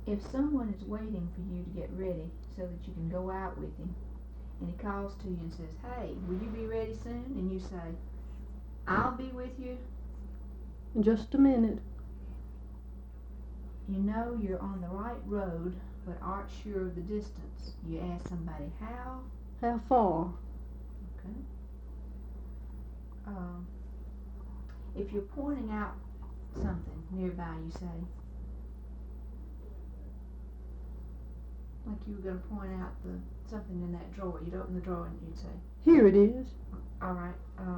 If someone is waiting for you to get ready so that you can go out with him, and he calls to you and says, "Hey, will you be ready soon?" and you say, "I'll be with you," In just a minute. you know you're on the right road but aren't sure of the distance. You ask somebody, "How?" How far? Okay. If you're pointing out something nearby, you say, like you were going to point out something in that drawer. You'd open the drawer and you'd say, Here it is. "All right,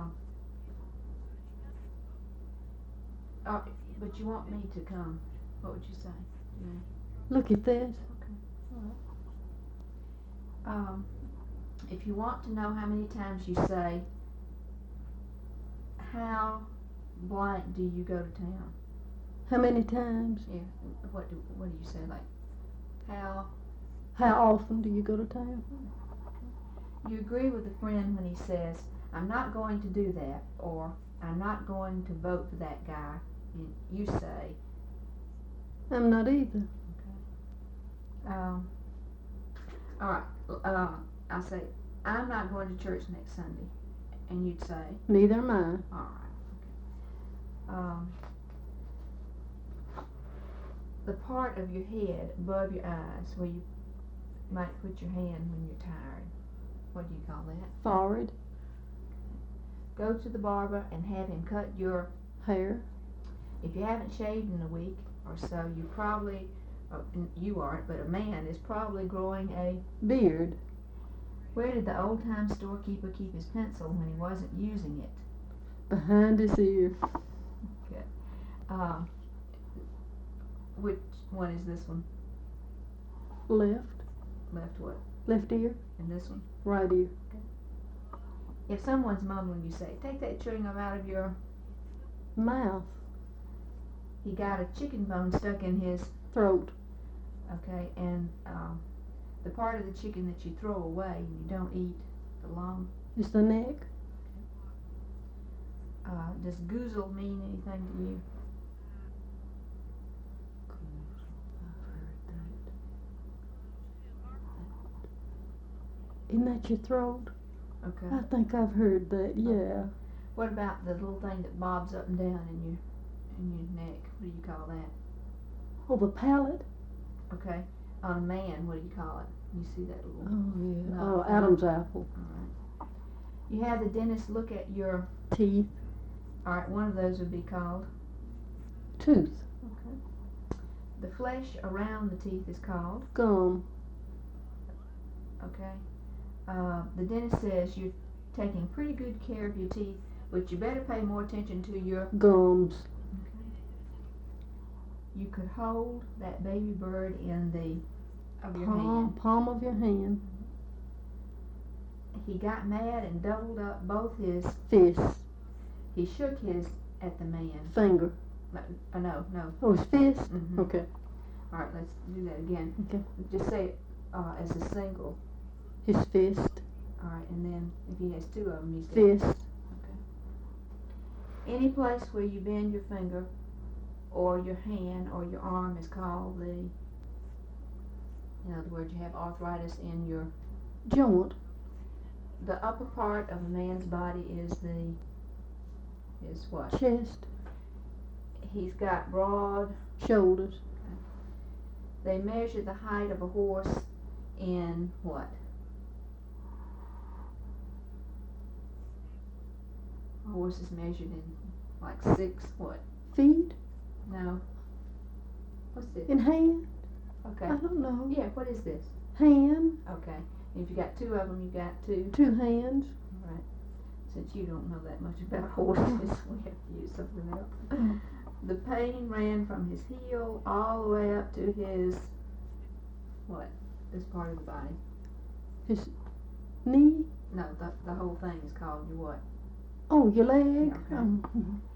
but you want me to come." What would you say? Yeah. Look at this. Okay. All right. If you want to know how many times you say, "How blank do you go to town?" How many times? Yeah. What do you say? Like, how? How often do you go to town? You agree with a friend when he says, "I'm not going to do that," or "I'm not going to vote for that guy," and you say, I'm not either. All right. I'll say, "I'm not going to church next Sunday," and you'd say, Neither am I. all right. The part of your head above your eyes where you might put your hand when you're tired. What do you call that? Forehead. Go to the barber and have him cut your Hair. If you haven't shaved in a week or so, you probably, you aren't, but a man is probably growing a Beard. Where did the old-time storekeeper keep his pencil when he wasn't using it? Behind his ear. Good. Which one is this one? Left. Left what? Left ear. And this one? Right ear. If someone's mumbling, you say, "Take that chewing gum out of your..." Mouth. He got a chicken bone stuck in his Throat. Okay, and the part of the chicken that you throw away and you don't eat, the long. Is the neck. Does goozle mean anything to you? Isn't that your throat? Okay. I think I've heard that, yeah. What about the little thing that bobs up and down in your neck? What do you call that? Oh, the palate? Okay. On a man, what do you call it? You see that little... Oh, yeah. No. Oh, Adam's apple. Alright. You have the dentist look at your... Teeth. Alright, one of those would be called... Tooth. Okay. The flesh around the teeth is called... Gum. Okay. The dentist says you're taking pretty good care of your teeth, but you better pay more attention to your... Gums. Okay. You could hold that baby bird in the... of your hand. Palm of your hand. He got mad and doubled up both his... Fists. He shook his at the man. Finger. No. Oh, his fist? Mm-hmm. Okay. Alright, let's do that again. Okay. Just say it as a single. His fist. Alright, and then if he has two of them, he says... Fist. Okay. Any place where you bend your finger or your hand or your arm is called the... In other words, you have arthritis in your... Joint. The upper part of a man's body is what? Chest. He's got broad... Shoulders. They measure the height of a horse in what? A horse is measured in like 6 what? Feet. No. What's this? In hand. Okay. I don't know. Yeah, what is this? Hand. Okay. If you got 2 of them, you got 2. 2 hands. Right. Since you don't know that much about horses, we have to use something else. The pain ran from his heel all the way up to his what? This part of the body. His knee. No, the whole thing is called your what? Oh, your leg. Yeah, okay.